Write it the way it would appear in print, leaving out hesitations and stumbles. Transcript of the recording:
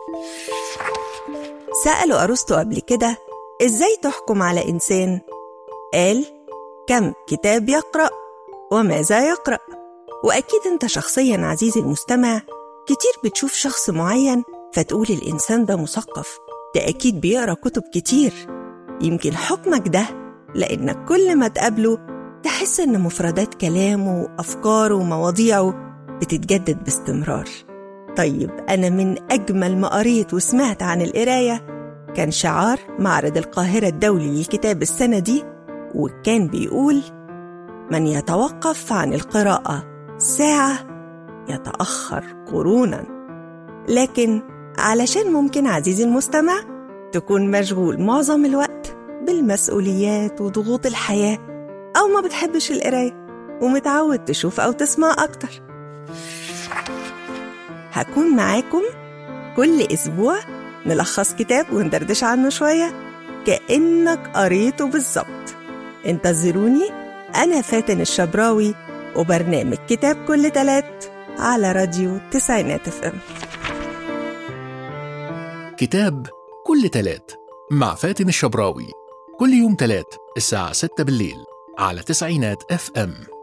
سألوا أرسطو قبل كده إزاي تحكم على إنسان؟ قال: كم كتاب يقرأ وماذا يقرأ. وأكيد أنت شخصياً عزيزي المستمع كتير بتشوف شخص معين فتقول الإنسان ده مثقف، ده أكيد بيقرأ كتب كتير. يمكن حكمك ده لأنك كل ما تقابله تحس إن مفردات كلامه وأفكاره ومواضيعه بتتجدد باستمرار. طيب، أنا من أجمل ما قريت وسمعت عن القراية كان شعار معرض القاهرة الدولي للكتاب السنة دي، وكان بيقول: من يتوقف عن القراءة ساعة يتأخر قرونا. لكن علشان ممكن عزيزي المستمع تكون مشغول معظم الوقت بالمسؤوليات وضغوط الحياة، أو ما بتحبش القراية ومتعود تشوف أو تسمع أكتر، هكون معاكم كل أسبوع نلخص كتاب وندردش عنه شوية كأنك قريته بالظبط. انتظروني، أنا فاتن الشبراوي، وبرنامج كتاب كل تلات على راديو تسعينات FM. كتاب كل تلات مع فاتن الشبراوي، كل يوم تلات الساعة 6 بالليل على تسعينات FM.